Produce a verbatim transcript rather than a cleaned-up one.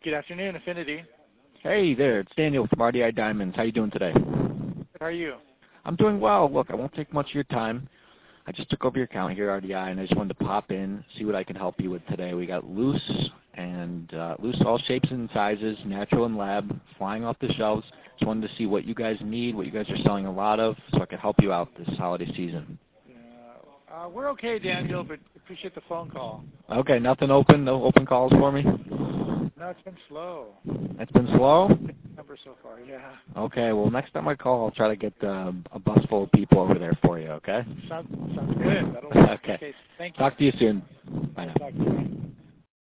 Good afternoon, Affinity. Hey there, it's Daniel from R D I Diamonds. How you doing today? How are you? I'm doing well. Look, I won't take much of your time. I just took over your account here at R D I, and I just wanted to pop in, see what I can help you with today. We got loose and uh, loose all shapes and sizes, natural and lab, flying off the shelves. Just wanted to see what you guys need, what you guys are selling a lot of, so I could help you out this holiday season. Yeah, uh, we're okay, Daniel, but appreciate the phone call. Okay, nothing open, no open calls for me? No, it's been slow. It's been slow? Number so far, yeah. Okay, well, next time I call, I'll try to get uh, a bus full of people over there for you, okay? Sounds, sounds good. That'll work. Okay. Okay, thank you. Talk to you soon. Bye now. Talk to you.